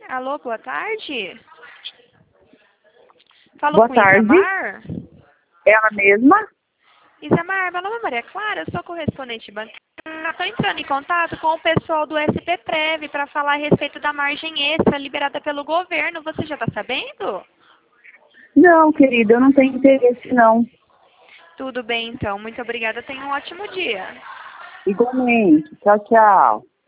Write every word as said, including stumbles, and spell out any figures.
Alô, boa tarde. Falou Boa com tarde. Isamar? Ela mesma? Isamar, meu nome é Maria Clara, eu sou correspondente bancária. Estou entrando em contato com o pessoal do S P Prev para falar a respeito da margem extra liberada pelo governo. Você já está sabendo? Não, querida, eu não tenho interesse, não. Tudo bem, então. Muito obrigada. Tenha um ótimo dia. Igualmente. Tchau, tchau.